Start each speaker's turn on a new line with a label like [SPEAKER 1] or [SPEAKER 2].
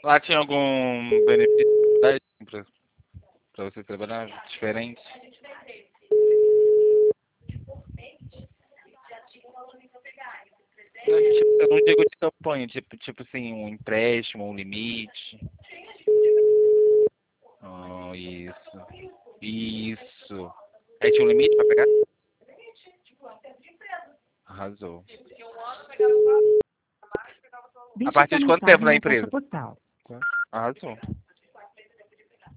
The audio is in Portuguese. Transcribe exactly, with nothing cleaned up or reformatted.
[SPEAKER 1] Lá tinha algum benefício pra, pra você trabalhar diferente? Não, tipo, eu não digo de campanha, tipo, tipo assim, um empréstimo, um limite. Oh, isso. Isso. Aí tinha um limite pra pegar? Arrasou. A partir de quanto
[SPEAKER 2] Digite a
[SPEAKER 1] tempo na
[SPEAKER 2] mensagem na caixa
[SPEAKER 1] empresa?
[SPEAKER 2] postal.
[SPEAKER 1] Arrasou.